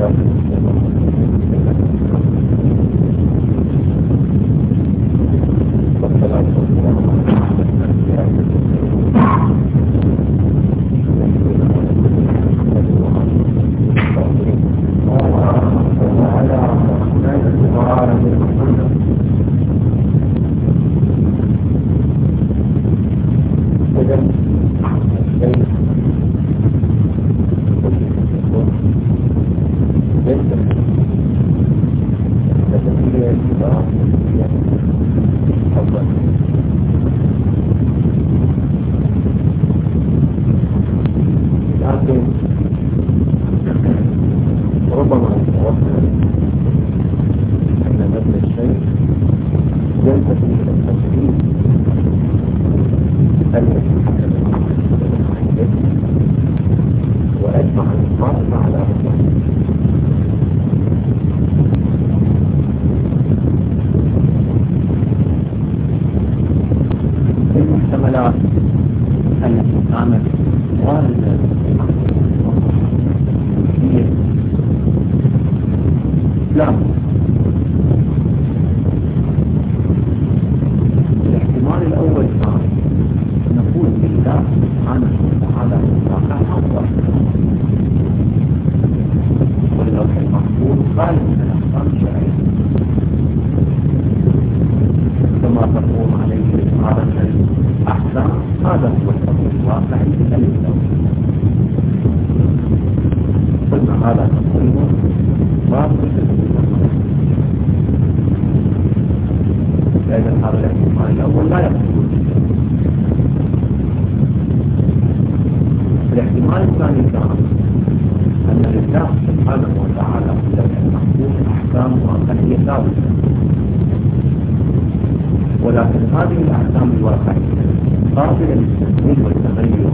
ولكن هذه الأحكام الواقعية قابلة للتنفيذ والتغير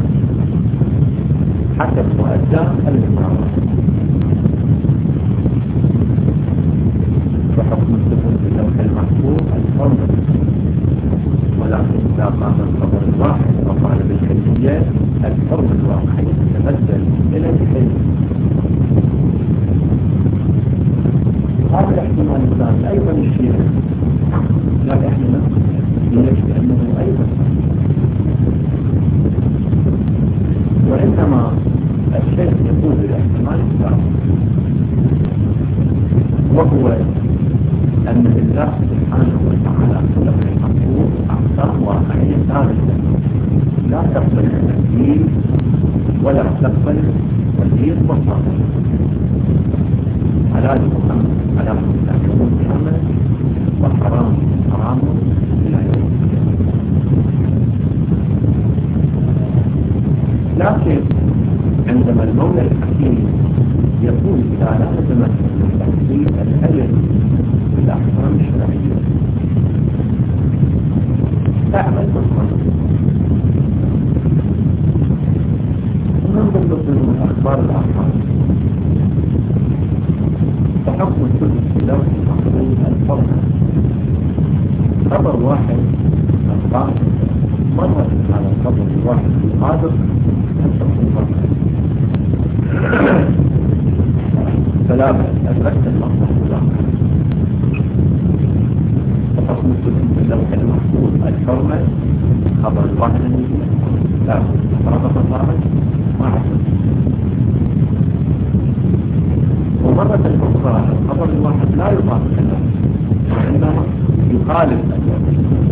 حسب مؤداه الإمارة. فحكم السكون في اللوح المحفوظ الفرض، ولكن إذا قام الخبر الواحد وقال بالكلية الفرض الواقعي يتبدل إلى الحلم. هذا الاحتمال الثاني أيضا الشيء لا احنا ليش؟ لأنه أيضا وإنما الشيء يقول الاحتمال الثاني، وهو أن الله سبحانه وتعالى خلق المحفوظ أحكام واقعية ثابتة لا تقبل التمثيل ولا تقبل التغيير والتغيير. حلال محمد حلال محمد وحرام حرام إلى يوم القيامة. لكن عندما المولى الحكيم يقول إذا لازمت من تحصيل العلم بالأحكام الشرعية تعمل بالقلب. وننظر من أخبار الأحكام فحكم السدس في لوح المحفوظ الفرق خبر واحد أخبار مرة على الخبر الواحد القادر فلا بأس أدركت المصدر الواقع. فحكم السدس في اللوح المحفوظ الفرق خبر الواحد لا فرق الواحد ما حصل. ومرة أخرى الخبر الواحد لا يطابق اللوح وإنما يخالف اللوح.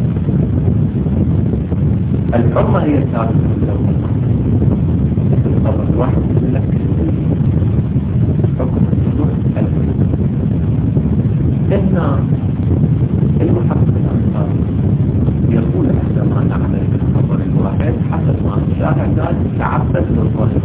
الحرمة هي الثابتة في اللوح مثل الخبر الواحد يقول لك حكم الصدور الحدود. هنا المحقق الأنصاري يقول عندما نعمل بالخبر الواحد حسب ما شاهد تعبد بالظاهر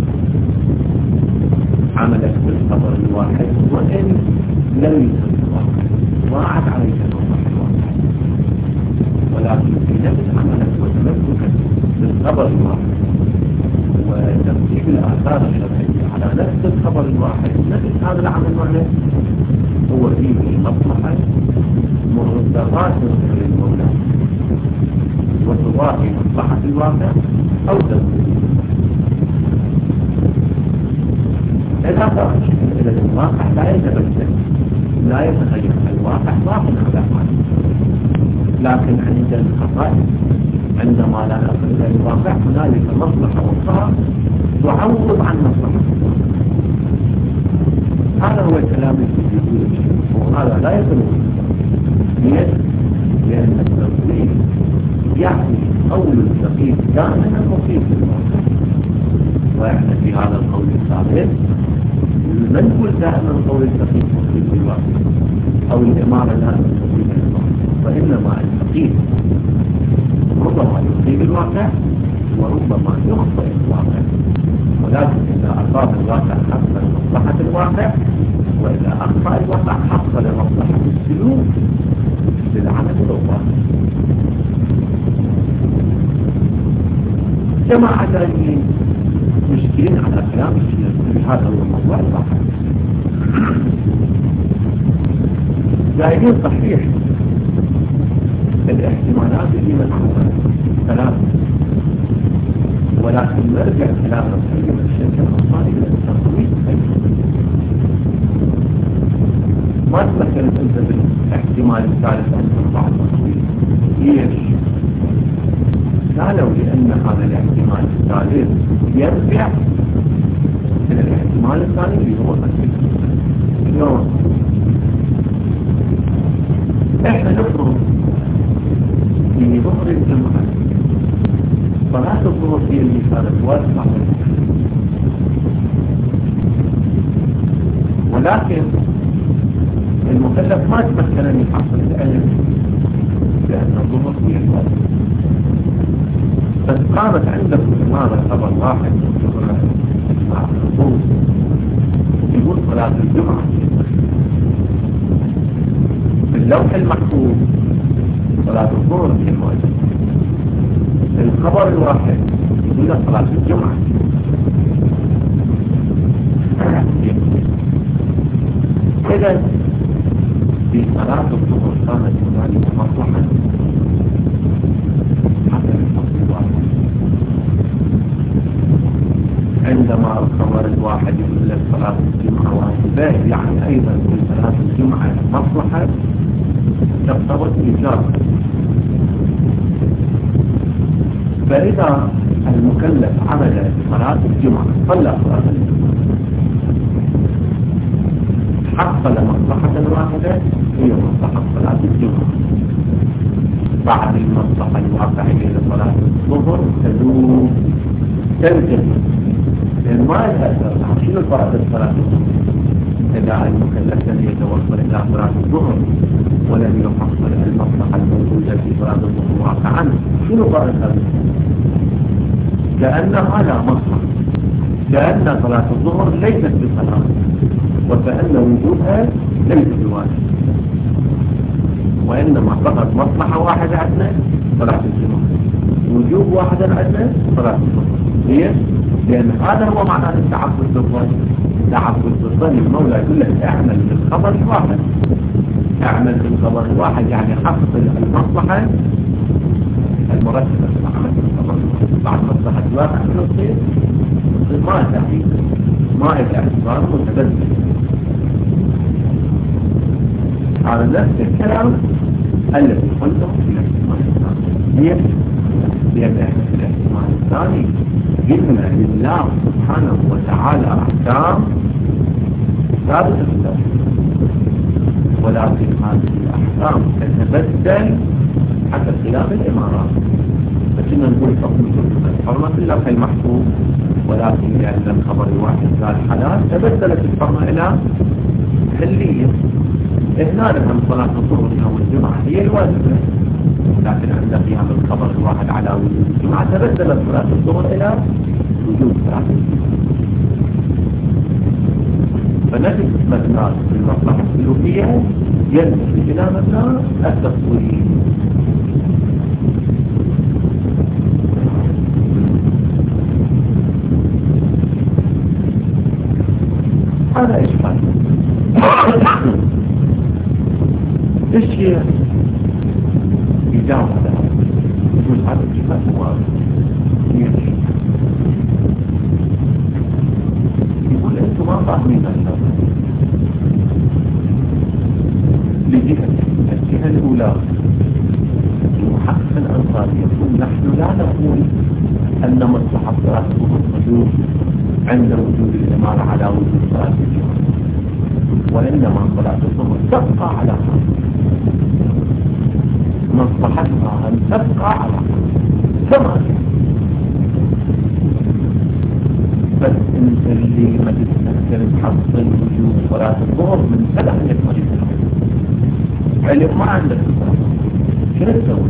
عملت بالخبر الواحد وإن لم يكن الواقع وعد عليك الوضع الواقع، ولكن في نفس عملت وتمسكت بالخبر الواحد وترتيب الآثار الشرعية على نفس الخبر الواحد نفس هذا العمل معنا هو فيه مصلحة مرتبات من المولى وتضاهي مصلحة الواقع أو تنفيذ. إذا خرج إلى الواقع لا يتبدل، لا يتغير الواقع باق على حاله. لكن عند الخطأ عندما لا نصل إلى الواقع هنالك مصلحة أخرى تعوض عن مصلحة. هذا هو الكلام الذي يقول وهذا لا يدل ليش؟ لأن التوحيد يعني قول الدقيق دائما مصيب للواقع، وإحنا في هذا القول الثابت من نقول دائما قول الدقيق مصيب للواقع أو الإمارة دائما مصيب للواقع، وإنما الدقيق ربما يصيب الواقع وربما يخطئ الواقع، ولكن إذا أصاب الواقع حصل مصلحة الواقع، وإذا أخطأ الواقع حصل مصلحة السلوك للعمل الواقع. جماعة ثانيين مشكلين على كلام الشيخ، هذا هو الموضوع الواقع. زائدين صحيح الاحتمالات اللي مذكورة ثلاثة، ولكن نرجع كلام الحكيم الشيخ الأنصاري إلى التطويل ما تمثلت أنت بالاحتمال الثالث أن تنفع التطويل. ليش؟ قالوا لأن هذا الاحتمال الثالث يرجع إلى الاحتمال الثاني اللي هو التطويل. اليوم احنا نفرض في ظهر الجمعة صلاة الظهر هي اللي كانت واجبة، ولكن المكلف ما تمكن أن يحصل العلم لأن الظهر هي الواجبة، بس قامت عندكم إمارة خبر واحد مع الظهر يقول صلاة الجمعة في اللوح المحفوظ صلاة الظهر هي الواجبة، الخبر الواحد يقول صلاة الجمعة. إذا في صلاة الظهر كانت هنالك مصلحة حسب الفصل الواحد. عندما الخبر الواحد يقول لك صلاة الجمعة واجبة، يعني أيضا في صلاة الجمعة مصلحة تقتضي الإيجاب. فإذا المكلف عمل صلاة الجمعة صلى صلاة الجمعة حصل مصلحة واحدة هي مصلحة صلاة الجمعة، بعد المصلحة الواقعية لصلاة الظهر تدوم تنتهي، لأن ما يتأثر شنو فرق صلاة الظهر إذا المكلف لم يتوصل إلى صلاة الظهر ولم يحصل المصلحة الموجودة في صلاة الظهر واقعا، شنو فرق هذا؟ كأنها لا مصلحة، كأن صلاة الظهر ليست بصلاة، وكأن وجودها ليس بواجب، وإنما فقط مصلحة واحدة عندنا صلاة الجمعة، وجوب واحد عندنا صلاة الظهر. ليش؟ لأن هذا هو معنى التعبد بالظاهر. تعبد بالظاهر المولى يقول لك اعمل بالخبر الواحد، اعمل بالخبر الواحد يعني حصل المصلحة المرتبة بالعمل بالخبر بعد مصلحة الواقع من الصير ما تحديد ما اعتبار متبدل. هذا نفس الكلام الذي قلته في الاحتمال الثاني. لأن في الاحتمال الثاني قلنا لله سبحانه وتعالى أحكام ثابتة في الله، ولكن هذه الأحكام تتبدل حتى خلاف الإمارات. فكنا نقول حكم الحرمة في اللوح المحفوظ، ولكن لأن الخبر الواحد قال حلال تبدلت الحرمة إلى حلية. هنا لهم صلاة الظهر يوم الجمعة هي الواجبة، لكن عند قيام الخبر الواحد على وجود الجمعة تبدلت صلاة الظهر إلى وجود صلاة الجمعة. فنجد مبنى في المصلحة السلوكية ينتهي إلى مبنى التصوير. هذا إشكال. إيش هي إجابة يقول هذا الإشكال هو يقول أنتم ما فاهمين الشرع لجهة الجهة الأولى المحقق الأنصاري يقول نحن لا نقول أن مصلحة صلاة الظهر موجود عند وجود الإمارة على وجود صلاة الجمعة، وإنما صلاة الظهر تبقى على حال مصلحتها أن تبقى على حال كما هي. بس انت اللي ما تستخدم تحصل وجود صلاة الظهر من سنة عندك ما تستخدم علم ما عندك الصلاة شنو تسوي؟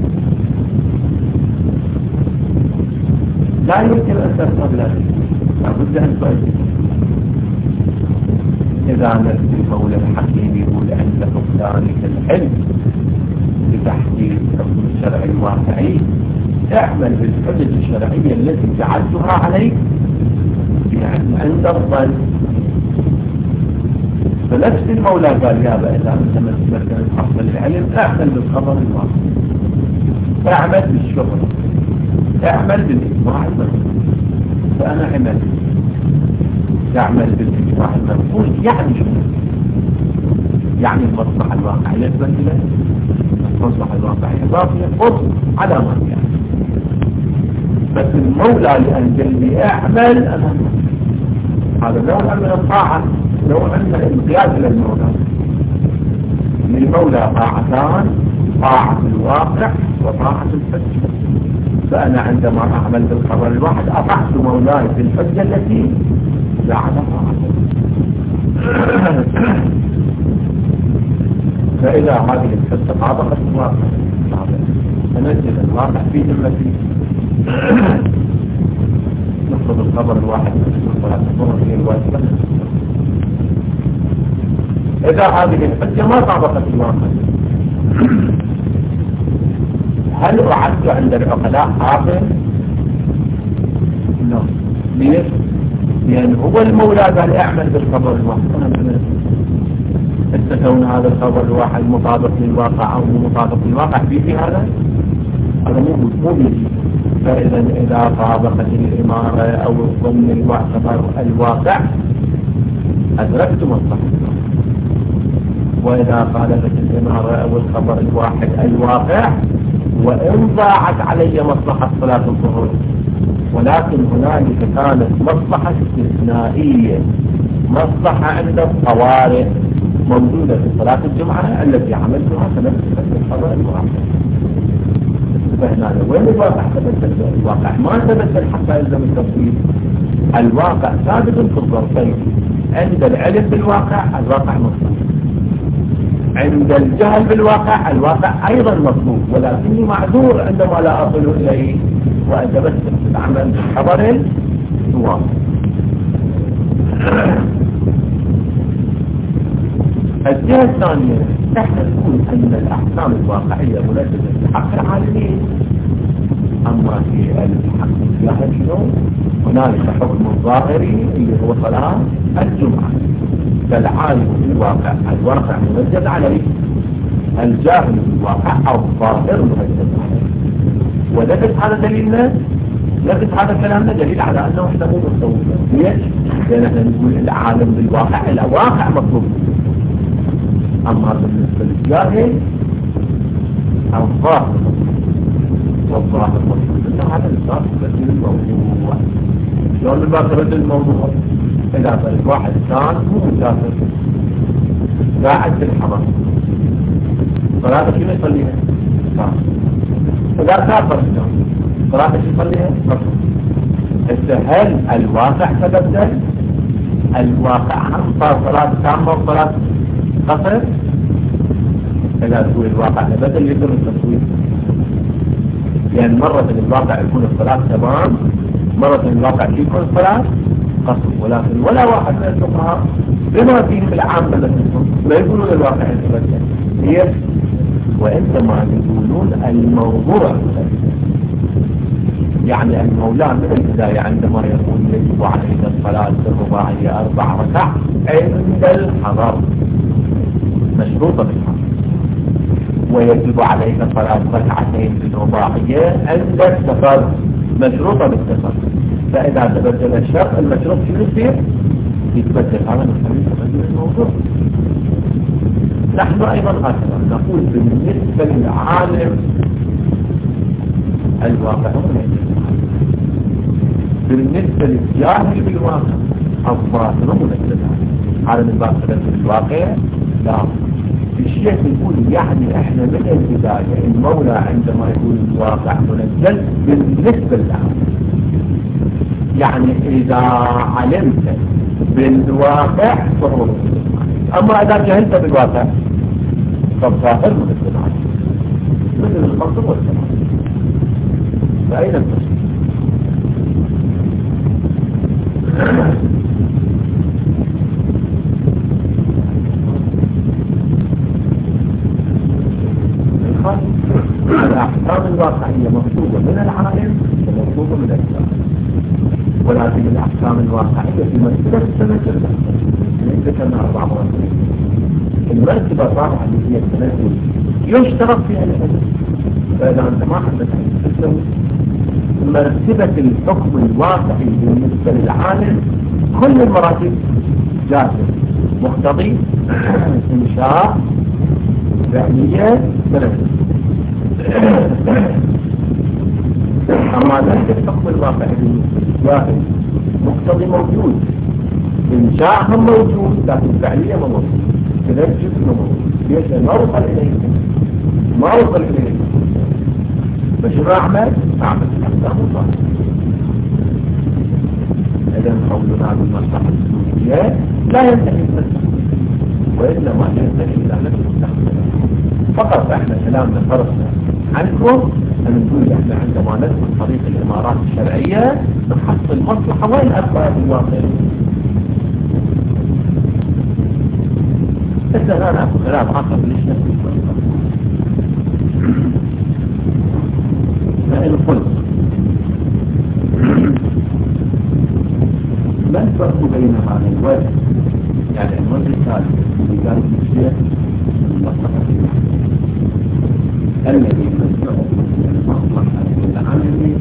لا يمكن أن تفهم لا لابد أن تؤدي. إذا نزل المولى الحكيم يقول عند فقدانك العلم بتحديد حكم الشرع الواقعي اعمل بالحجج الشرعية التي جعلتها عليك يعني عند الظن. فنفس المولى قال يا أبا إذا أنت مثلا تحصل العلم اعمل بالخبر الواقعي، اعمل بالشغل، اعمل بالإجماع المنقول. فأنا عمل تعمل بالإجماع المنقول يعني شنو؟ يعني المصلحة الواقعية تبدلت، المصلحة الواقعية باقية خذ على ما يعني. بس المولى لأنزل لي اعمل أنا هذا نوع من الطاعة، نوع من الانقياد للمولى. للمولى طاعتان، طاعة الواقع وطاعة الحجة. فأنا عندما أعمل بالخبر الواحد أطعت مولاي في الحجة التي جعلها عليه. فإذا هذه الحجة طابقت الواقع فنزل الواقع في ذمتي. نفرض الخبر الواحد من صلاة الظهر هي الواجبة. إذا هذه الحجة ما طابقت الواقع هل أعد عند العقلاء حاكم؟ لا. ليش؟ لأن هو المولى قال اعمل بالخبر الواحد. انت كون هذا الخبر الواحد مطابق للواقع أو مطابق للواقع في هذا مو بيجي. فإذا طابقت الإمارة أو الظن الواقع أدركت مصلحة. وإذا خالفت الإمارة أو الخبر الواحد الواقع وإن ضاعت علي مصلحة صلاة الظهر، ولكن هنالك كانت مصلحة استثنائية، مصلحة عند الطوارئ موجودة في صلاة الجمعة التي عملتها فنفسها في الخبر الواقع. فهنا وين الواقع تبدل؟ الواقع ما تبدل حتى يلزم التفصيل. الواقع ثابت في الظرفين. عند العلم بالواقع الواقع مطلوب، عند الجهل بالواقع الواقع أيضا مطلوب، ولكني معذور عندما لا أصل إليه وأتبسم بالعمل بالخبر الواقع. الجهة الثانية نحن نقول أن الأحكام الواقعية مناسبة لحق العالمين. أما في الحق الجاهل شنو؟ هنالك حكم ظاهري اللي هو صلاة الجمعة، فالعالم في الواقع منجد عليه، الجاهل في الواقع أو الظاهر منجد عليه. ونفس هذا دليلنا، نفس هذا كلامنا دليل على أنه احنا مو مستوى. ليش؟ لأن احنا نقول العالم بالواقع، الواقع مطلوب. أما بالنسبة للجاهل الظاهر مطلوب، والظاهر مطلوب. إن هذا الإنسان يبدل الموضوع. شلون الباكرة الموضوع؟ إذا فرد واحد كان مو مسافر قاعد في الحرم، صلاة شنو يصليها؟ إذا سافر صلاة شنو يصليها؟ هل الواقع تبدل؟ الواقع هم صار صلاة تامة وصلاة قصر؟ إذا تقول الواقع تبدل يصير التصوير. لأن مرة الواقع يكون الصلاة تمام، مرة الواقع يكون الصلاة قصر. ولكن ولا واحد من الفقهاء بما فيهم العامة مثلهم ما يقولون الواقع يتبدل. هي وإنما يقولون الموضوع يعني المولى من البداية عندما يقول يجب عليك الصلاة الرباعية 4 ركع عند الحضر مشروطة بالحضر، ويجب عليك صلاة 2 ركعتين الرباعية عند السفر مشروطة بالسفر. فإذا تبدل الشرط المشروط شنو يصير؟ يتبدل هذا نخليه تبدل الموضوع. نحن أيضا هكذا نقول بالنسبة للعالم الواقع بالنسبة للجاهل بالواقع الظاهر منزل هذا من باب تبدل الواقع. لا الشيخ يقول يعني احنا من البداية المولى عندما يقول الواقع منزل بالنسبة للعالم، يعني إذا علمت بالواقع فهو منزل، أما إذا جهلت بالواقع فالظاهر منزل عليه مثل الخطر والسماء. فأين التصوير؟ الأحكام الواقعية مطلوبة من العالم ومطلوبة من الإسلام، ولكن الأحكام الواقعية في مرتبة التنزل ذكرنا 4 مراتب. المرتبة الرابعة اللي هي التنزل يشترط فيها العلم، فإذا أنت ما عندك تسوي مرتبة الحكم الواقعي بالنسبة للعالم كل المراتب جاهزة، مقتضي إنشاء فعلية تنزل. أما ذلك الحكم الواقعي بالنسبة مقتضي موجود، إنشاءهم موجود لكن فعلية ما موجود، تنجز ما موجود. ليش؟ ما وصل إليه فشو أعمل الأحكام الواقعية. إذا قولنا بالمصلحة السلوكية لا ينتهي المصلحة، وإنما ينتهي إلى نفس المستقبل. فقط احنا كلامنا فرصنا عنكم أن نقول احنا عندما ندخل طريق الإمارات الشرعية نحصل مصلحة وين أكبر في الواقع. إذا أنا أكو خلاف آخر ليش نفس المصلحة. فإن قلت ما الفرق بين هذا الوجه، يعني الوجه الثالث اللي قال الشيخ المصلحة الذي يمنعه من المصلحة العملية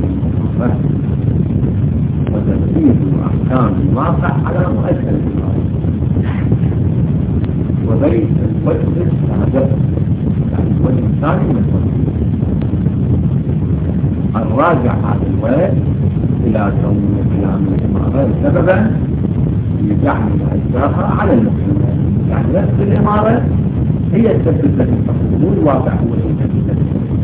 وتنفيذ أحكام الواقع على مؤثر الواقع، وبين الوجه السابق يعني الوجه الثاني من الوجه الراجع هذا الوجه إلى كون قيام الإمارة سببا لجعل أجزاها على المسلمين، يعني نفس الإمارة هي التسبب التي تقوم الواقع هو التسبب.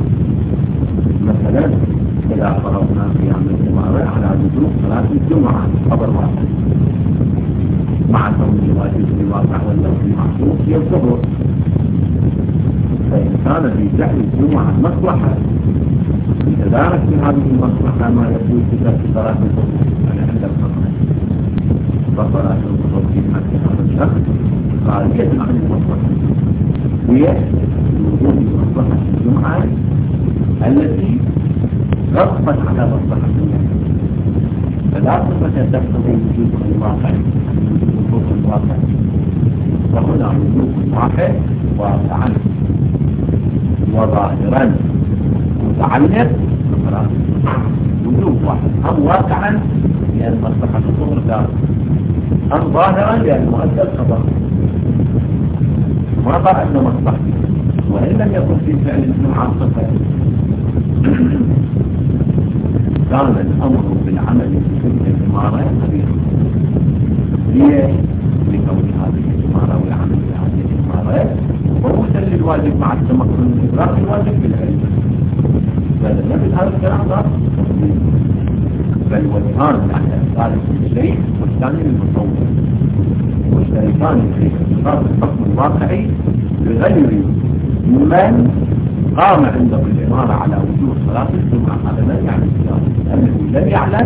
مثلا إذا فرضنا قيام الإمارة على وجوب صلاة الجمعة خبر واحد مع كون الواجب الواقع واللفظ المحسوس هي الظهر، فإن كان في جعل الجمعة مصلحة يتدارك في هذه المصلحة ما يقول في صلاة الظهر على عند الفقر، فصلاة الظهر في حق هذا الشخص خارجة عن المصلحة هي وجود مصلحة الجمعة التي غصبت على مصلحة الجمعة، فلا صفة تقتضي وجود الواقع وجود الواقع، وهنا وجود الواقع واقعا وظاهرا متعلق وجود واحد، أم واقعا لأن مصلحة الظهر دار، أم ظاهرا لأن مؤدى القضاء ما قال أن مصلحتي، وإن لم يكن في فعل الجمعة صفة كان الأمر بالعمل في تلك الإمارة كبيرا. ليش؟ لكون هذه الإمارة والعمل في هذه الإمارة وروسا للواجب مع التمكن من إدراك الواجب بالعلم. فلنبت هذا الكلام لا بل وجهان يعني الثالث للشريك والثاني للمصور، والشريكان في إدراك الحكم الواقعي بغير من قام عنده الإمارة على وجوب صلاة الجمعة، هذا لا يعني الإسلام أنه لم يعلم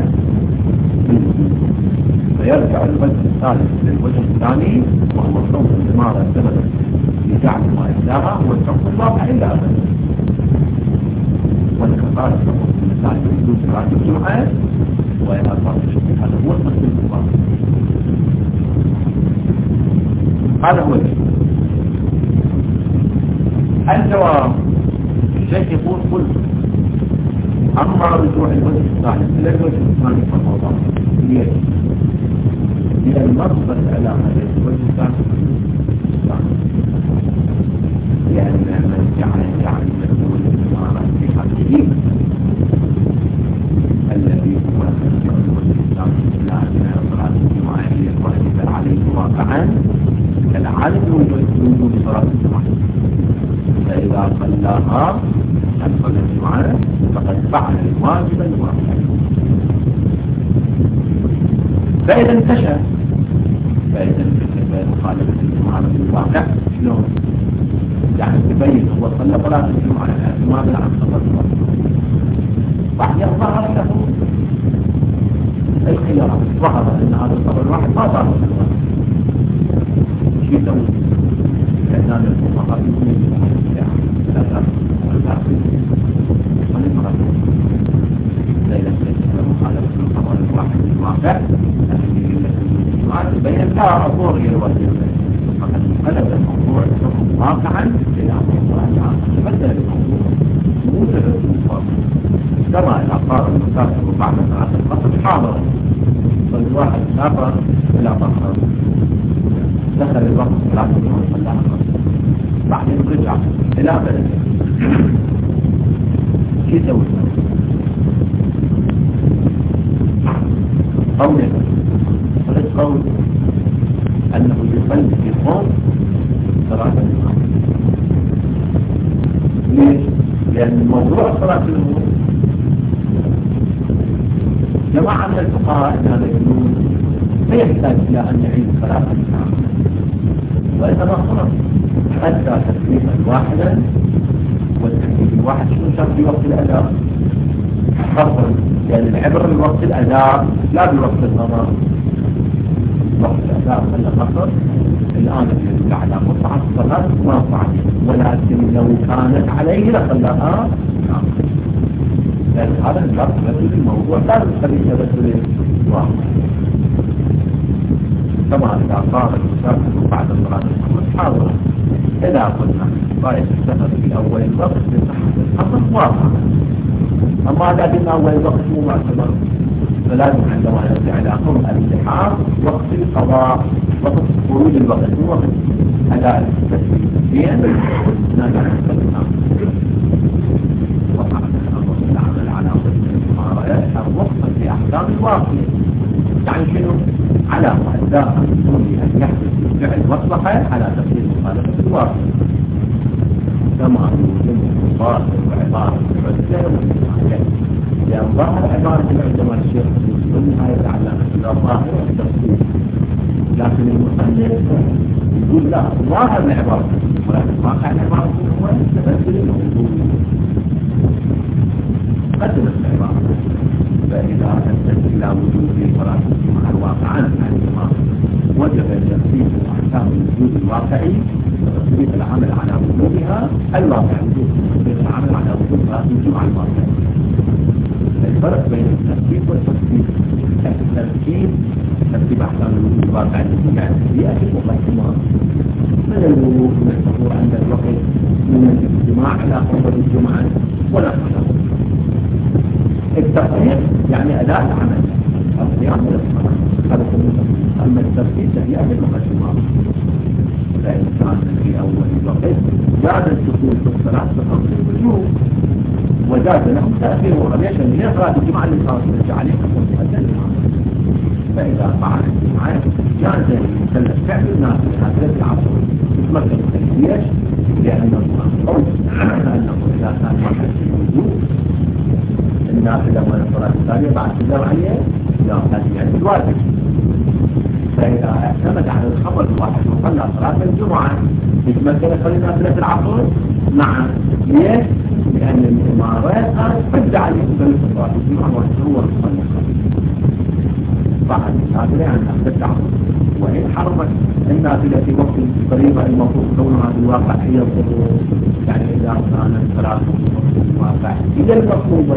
فيرجع الوجه الثالث للوجه الثاني وهو صوت الإمارة سببا لجعل ما إسلاها هو الحكم الواقعي إلا أبدا. ولكن قال الحكم الثاني وجوب صلاة الجمعة وإلى صلاة الشرك، هذا هو المسلم الواقع، هذا هو الشيء. الجواب الشيخ يقول قلت أما رجوع الوجه الثالث إلى الوجه الثاني فالموضوع ليش؟ هي المرصد على هذا الوجه لأن من جعل مسؤول الإمارة في حقه الذي هو مسؤول الإسلام لا من صلاة الجماعة يتوجب عليه واقعا كالعالم وجود صلاة الجماعة، فإذا صلاها عن صلاة الجماعة فقد فعل الواجب الواقع. فإذا انتشر مخالفة الجماعة بالواقع شلون؟ يعني تبين هو صلى صلاة الجمعة ماذا عن صلاة الجمعة بعد ظهر له الخيارات، ظهر ان هذا الخبر الواحد ما صار شيء يسوي كان الفقهاء يقولون مخالفة الخبر الواحد بالواقع بين لا أطور إلى الوزير فقد انقلب الموضوع واقعا إلى موضوع بدل الموضوع موجب المفاصل كما إذا قال المسافر بعد صلاة القصر حاضرا فالواحد سافر إلى قصر دخل الوقت صلاة الجمعة صلى القصر بعدين رجع إلى بلده شو يسوي؟ قوله قول أنه يصلي في قوم صلاة الجمعة. ليش؟ لأن موضوع صلاة الجمعة جماعة من الفقهاء أن هذا يقولون لا يحتاج إلى أن يعيد صلاة الجمعة، وإنما خلص أدى تكليفا واحدا، والتكليف الواحد شنو شرط في وقت الأداء؟ خاصة لأن العبرة بوقت الأداء لا بوقت القضاء. وقت الأداء صلى قصر الآن يدل على قطعة الصلاة ما صعد، ولكن لو كانت عليه لصلاها لأن هذا الشرط تبدل الموضوع لا يستطيع تبدل واحد. طبعا إذا صار المسافر بعد صلاة الخمس حاضرة إذا قلنا طائف السفر في أول الوقت بصحة الخمس واضحة، أما إذا قلنا أول الوقت مو معتبر فلازم عندما نرجع إلى قرب الالتحاق وقت القضاء وقت خروج الوقت مو وقت أداء التسليم لأن نرجع نستخدمها وقع العمل على الإمارة الرخصة في أحكام الواقع. يعني شنو؟ على أداء المسؤول أن يحدث بالفعل مصلحة على تفسير مخالفة الواقع، كما يوجد مخاطر وعبارة العزة والمعجل. لأن ظاهر عبارة عندما الشيخ يقولها يتعلق إلى ظاهر التفسير، لكن المصنف يقول لا ظاهر العبارة ولكن واقع العبارة هو تفسير الموضوع قدمت العبارة. فإذا أدت إلى وجود صلاة الجمعة الواقعا عندما وجب تفسير أحكام الوجود الواقعي وتثبيت العمل على وجودها الواقع، تثبيت العمل على وجود صلاة الجمعة الواقعي. الفرق بين الترتيب والتفسير، الترتيب ترتيب أحكام الوجود الواقعي يعني بيئة المقدمات من الوجود من الحضور عند الوقت من الاجتماع على خطبة الجمعة ونحوها. التفسير يعني أداء العمل الصيام والصلاة هذا كله. أما الترتيب تهيئة المقدمات، فإن كان في أول الوقت جاز الدخول في الصلاة بخمس الوجوب وجاز لهم تأخيرها ليش؟ هي صلاة الجمعة اللي صارت ترجع عليها مؤذن. فإذا فعل الجمعة جاز المكلف فعل الناس هذا العصر يتمكن من ليش؟ لأنه قول أنه إذا كان واحد في الوجوب الناس لما الصلاة الثانية بعد تدر عليه لا هذه يعني الواجب. فإذا اعتمد على الخبر الواحد وصلى صلاة الجمعة يتمكن يصلي نافلة العصر. نعم ليش؟ لأن الإمارات ترجع عليه في صلاة الجمعة وهو صلى بعد النافلة عن نافلة العصر. وإن حرمت النافلة في وقت طريقة المفروض كونها في الواقع هي الظهور، يعني إذا كانت صلاة الواقع هي المطلوبة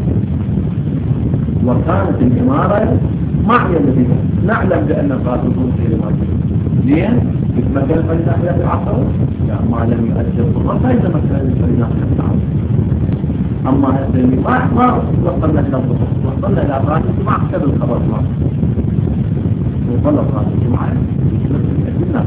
وكانت الإمارة معينة بها، نعلم بأن صلاة الظهور هي المطلوبة. ليه؟ يتمكن من نافلة العصر؟ ما لم يؤدي الظهر فيتمكن من نافلة العصر. أما الذي ما وصلنا إلى الظهر وصلنا إلى صلاة الجمعة حسب الخبر الواحد. وصلى صلاة الجمعة الناس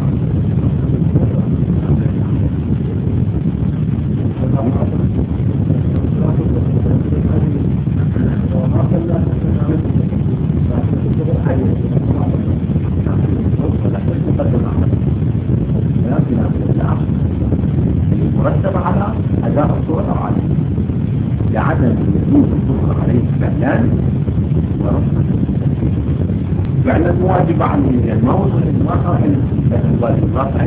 مرتبة على أداء الصور العالية لعدم وجود الظهر عليه فعلان ورفض فعلا واجب عليه لأن ما وصل الواقع الواجب الواقع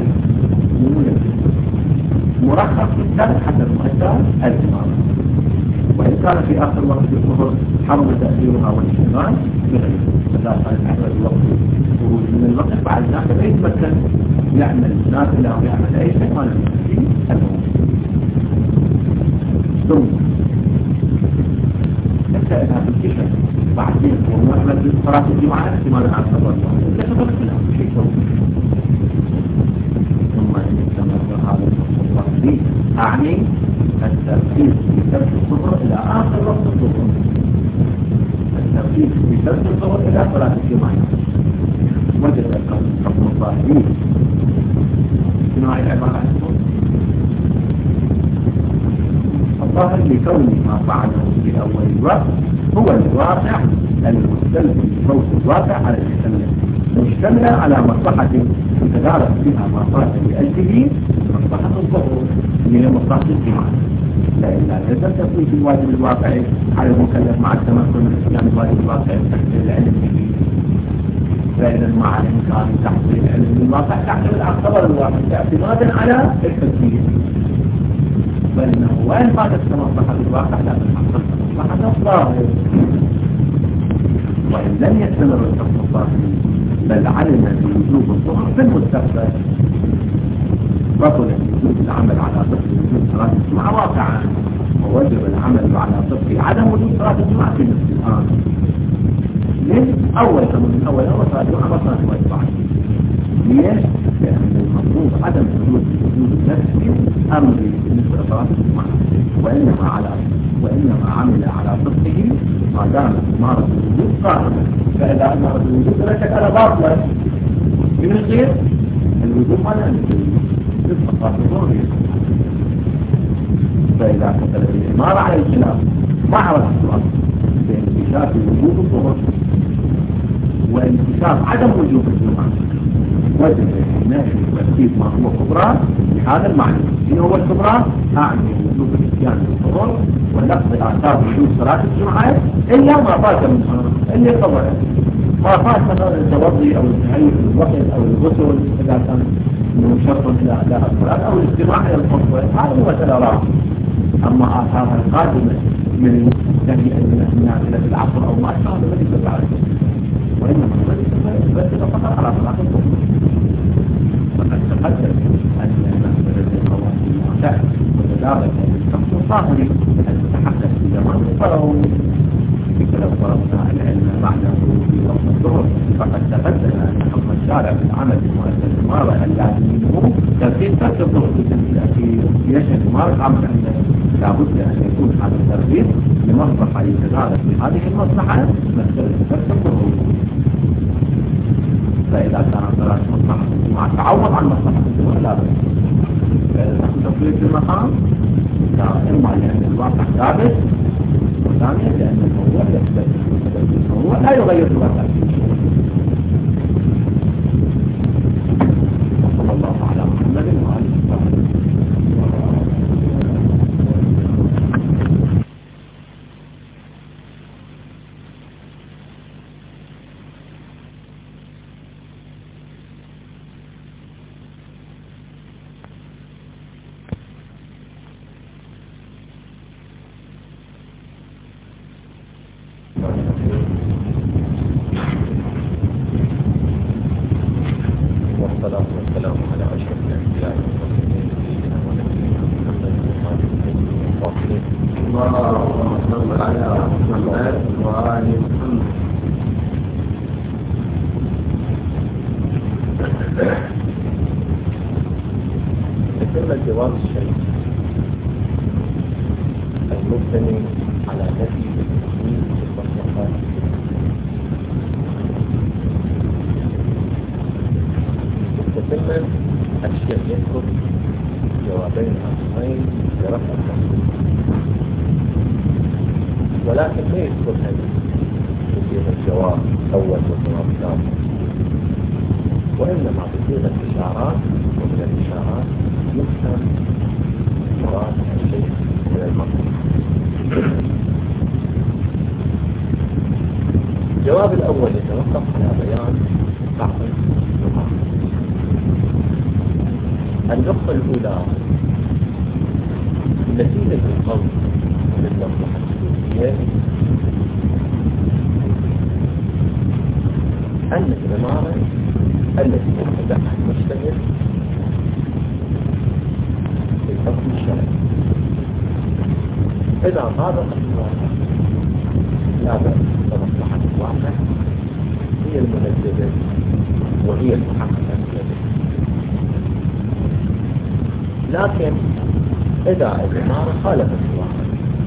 مرخص في الثالث حتى المؤسسة الإمارة وإن كان في آخر وقت الظهر حرم تأثيرها والاشتغال بغيره فلا قال أحد الوقت خروج من الوقت بعد ذلك لا يتمكن يعمل نافلة أو يعمل أي شيء ما لم يكن ثم نبدأ هذا الكشف بعدين ونعمل صلاة الجمعة احتمال على الصلاة لا تفرق لها شيء ثم استمر هذا الصلاة به أعني التركيز في ترك الظهر إلى آخر وقت الظهر التركيز في ترك الظهر إلى صلاة الجمعة وجد حكم الظاهرين صناع العبارة عن الظهر الظاهر لكون ما فعله في أول الوقت هو الواقع المستلزم صوت الواقع على المستمع مشتملة على مصلحة تتدارك فيها ما فات لأجله مصلحة الظهور اللي هي مصلحة الجماعة لا يلزم تكون في الواجب الواقعي على المكلف مع التمكن من الإسلام الواجب الواقعي تحصيل العلم به فإذا مع الإمكان تحصيل العلم بالواقع تحصيل على الخبر الواقع اعتمادا على التفكير فإنه وإن فاتت مصلحة الواقع لا تتحقق مصلحة الظاهر وإن لم يستمر الحكم الظاهري بل علم بوجوب الظهر في المستقبل بطل وجوب العمل على طبق وجوب صلاة الجمعة واقعا ووجب العمل على طبق عدم وجوب صلاة الجمعة في نفس الآن من أول صلاة الجمعة بطلت وإطباعا ليش؟ لأن المفروض عدم وجود النفس أمر بالنسبة لصلاة الجمعة وإنما عمل على طبقه ما دام إمارة الوجود قائمة فإذا إمارة الوجود لا شك أنا باطلة من الغير الوجود ما لا يمكن صلاة الظهر فإذا كتلت الإمارة على الخلاف ما عرف السؤال بانكشاف وجود الظهر وانكشاف عدم وجود الجمعة وجب هناك ترتيب ما هو كبرى بهذا المعنى إنه هو الكبرى أعني وجوب الاتيان بالظهر ونقض آثار وجود صلاة الجمعة إلا ما فات منها اللي قبل ما فات مثلا التوضي أو التهيئ الوقت أو الغسل إذا كان شرط إلى أداء الصلاة أو الاستماع إلى الخطبة هذا هو مسألة أما آثارها القادمة من تهيئة من العصر أو ما أشبه هذا الذي تفعله وإنما بس فقط على صلاة الظهر فقد تقدم أن مسألة القواعد المعتاد وتدارك الشخص الظاهري المتحدث في زمان الفرعون لو فرضنا العلم بعد ظروف وقت الظهر فقد تقدم أن حكم الشارع في العمل بمؤسسة الإمارة اللازم منه ترتيب ترك الظهر في يشهد إمارة العمل عنده لابد أن يكون هذا الترتيب لمصلحة يتدارك بهذه المصلحة مسألة ترك الظهر فإذا كان صلاة مصلحة الجمعة تعوض عن مصلحة الجمعة لا بد فإذا تكون تفريط المقام إما لأن الواقع ثابت وثانيا لأن الموضوع يثبت الموضوع لا يغير الواقع وصلى الله على محمد وآله وصحبه جواز الشيء المبتني على نفي التسميم في المصلحات تتم الشيخ يذكر جوابين آخرين لرفع التحصيل، ولكن ما يذكر هذه بصيغة الجواب أول والجواب ثاني، وإنما بصيغة الإشارات، ومن الإشارات يفهم مراد الشيء من المطلوب. الجواب الأول يتوقف على بيان بعض النقاط. النقطة الأولى نتيجة القول بالمصلحة السلوكية أن العمارة التي يتبعها المجتمع في الحكم الشرعي إذا طابقت الواقع لا بأس فمصلحة الواقع هي المنجزة وهي المحققة بيده. لكن إذا العمارة خالفت الواقع،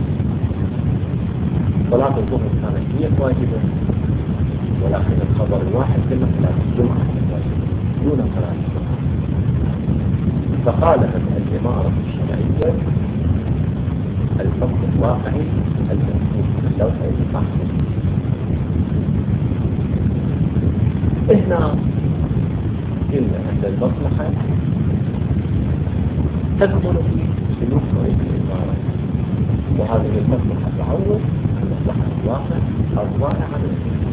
صلاة الظهر كانت هي واجبة ولكن الخبر الواحد كله صلاة الجمعة دون صلاة الجمعة، فخالفت العمارة الشرعية الحكم الواقعي المنصوص في اللوحة المحفوظ. هنا قلنا أن المصلحة تكمن في سلوك رئيس الإمارة، وهذه المصلحة تعوض المصلحة الواقع الظاهرة عن الإمارة.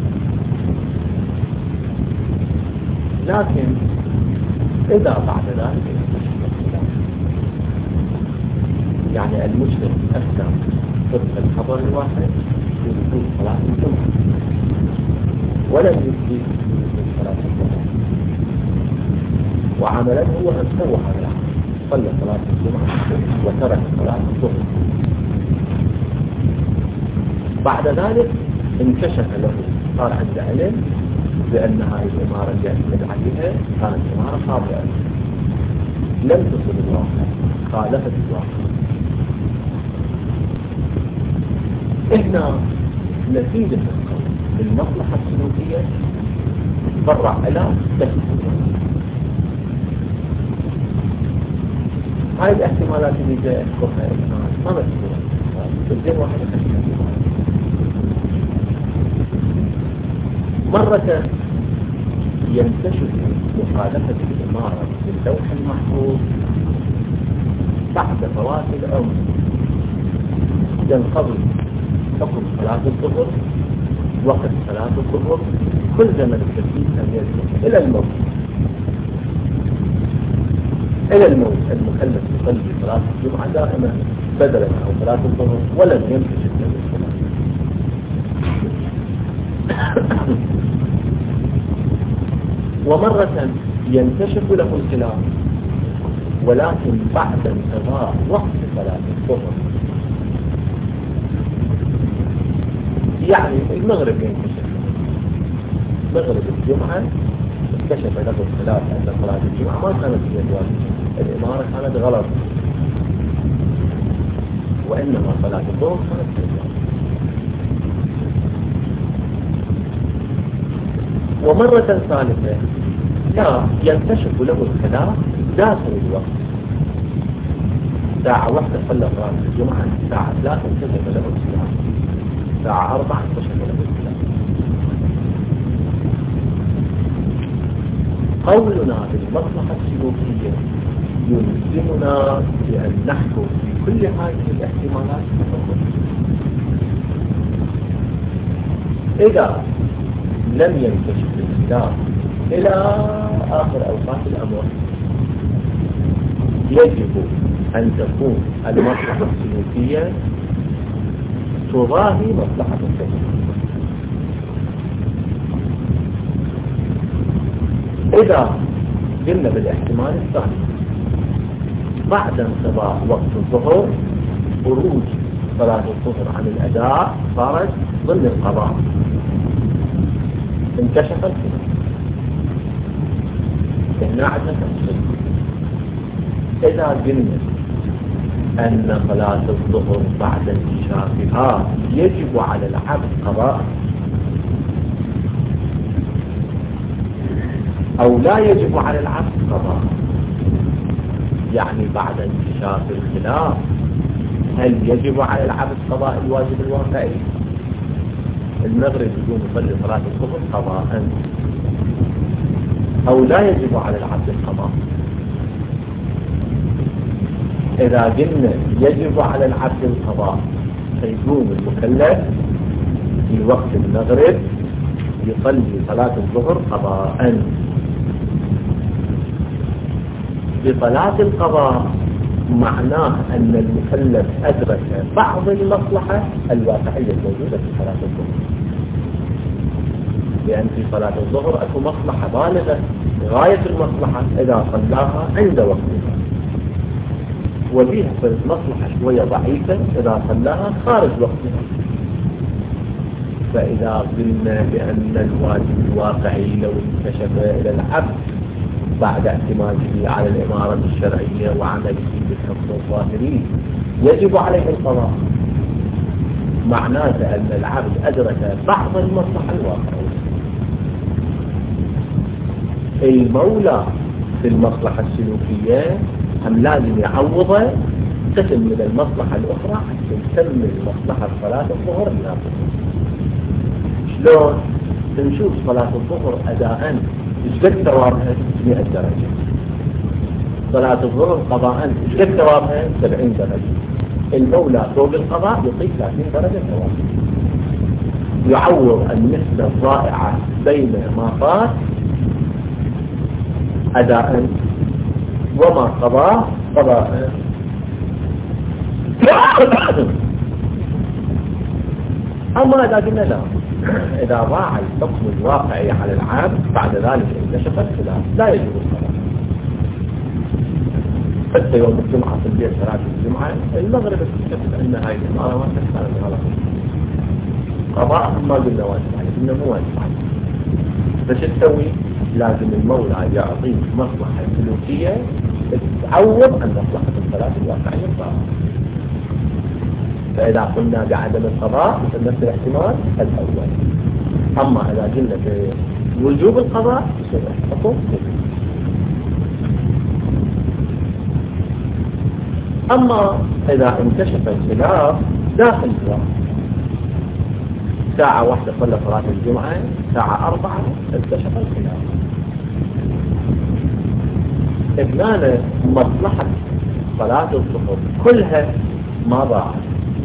لكن إذا بعد ذلك يعني المجتمع أفتى طبق الخبر الواحد في وجود صلاة الجمعة ولم يفتي في وجود صلاة الجمعة، وعمله هو أن سوى هذا صلى صلاة الجمعة وترك صلاة الظهر. بعد ذلك انكشف له، صار عنده علم بأن هذه الإمارة اللي يعتمد عليها كانت إمارة خاطئة لم تصل الواقع، خالفت الواقع. هنا نتيجة القول بالمصلحة السلوكية تفرع إلى تسليم. هاي الاحتمالات اللي جاء يذكرها الإنسان ما مذكورة، تبدين واحد احتمال. مرة ينتشر مخالفة الإمارة باللوح المحفوظ بعد فوات العمر، ينقضي حكم صلاة الظهر، وقت صلاة الظهر، كل زمن التكليف أن يجب إلى الموت. إلى الموت المكلف يصلي صلاة الجمعة دائما بدلا أو صلاة الظهر ولن ينتشر له الصلاة. ومرة ينكشف له الخلاف ولكن بعد انقضاء وقت صلاة الظهر، يعني المغرب ينكشف، مغرب الجمعة انكشف له الخلاف أن صلاة الجمعة ما كانت هي الواجبة، الإمارة كانت غلط، وإنما صلاة الظهر كانت هي الواجبة. ومرة ثالثة لا ينكشف له الخلاف داخل الوقت، ساعة واحدة صلى صلاة الجمعة، ساعة 3 انكشف له الخلاف، ساعة 4 انكشف له الخلاف. قولنا بالمصلحة السلوكية يلزمنا بأن نحكم في كل هذه الاحتمالات بحكم. إذا لم ينكشف الخلاف إلى آخر أوقات الأمر يجب أن تكون المصلحة السلوكية تضاهي مصلحة التكليف. إذا قلنا بالاحتمال الثاني بعد انقضاء وقت الظهر خروج صلاة الظهر عن الأداء صارت ضمن القضاء، انكشف الخلاف. هنا عندنا تفصيل. إذا قلنا أن صلاة الظهر بعد انكشافها يجب على العبد قضاء، أو لا يجب على العبد قضاء. يعني بعد انكشاف الخلاف هل يجب على العبد قضاء الواجب الواقعي؟ المغرب يقوم يصلي صلاة الظهر قضاء، أو لا يجب على العبد القضاء. إذا قلنا يجب على العبد القضاء فيقوم المكلف في وقت المغرب يصلي صلاة الظهر قضاء. بصلاة القضاء معناه أن المكلف أدرك بعض المصلحة الواقعية الموجودة في صلاة الظهر، لأن في صلاة الظهر أكو مصلحة بالغة غاية المصلحة إذا صلاها عند وقتها، وفيها مصلحة شوية ضعيفة إذا صلاها خارج وقتها. فإذا قلنا بأن الواجب الواقعي لو انكشف إلى العبد بعد اعتماده على الإمارة الشرعية وعمله بالحكم الظاهري يجب عليه القضاء، معناه أن العبد أدرك بعض المصلحة الواقعية. المولى في المصلحة السلوكية هم لازم يعوض قسم من المصلحة الأخرى حتى تكمل مصلحة صلاة الظهر النافذة. شلون؟ نشوف صلاة الظهر أداءً ايش قد ثوابها 100 درجة، صلاة الظهر قضاءً ايش قد ثوابها 70 درجة. المولى فوق القضاء يعطيك 30 درجة ثواب، يعوض النسبة الضائعة بين ما فات أداءً وما قضاه قضاء. أما إذا قلنا لا، إذا ضاع الحكم الواقعي على العبد بعد ذلك انكشف الخلاف لا يجوز القضاء. حتى يوم الجمعة في البيت صلاة الجمعة المغرب اكتشفت أن هاي الإمارة ما تحصل غلط، قضاء ما قلنا واجب عليه، قلنا مو واجب عليه. فش تسوي؟ لازم المولى يعطيك مصلحة سلوكية تعوض عن مصلحة الصلاة الواقعية الضارة. فإذا قلنا بعدم القضاء مثل نفس الاحتمال الأول. أما إذا قلنا بوجوب القضاء يصير الحكم. أما إذا انكشف الخلاف داخل الوقت، ساعة واحدة صلى صلاة الجمعة، ساعة 4 انكشف الخلاف، إبناء مصلحة صلاة الظهر كلها ما ضاعت،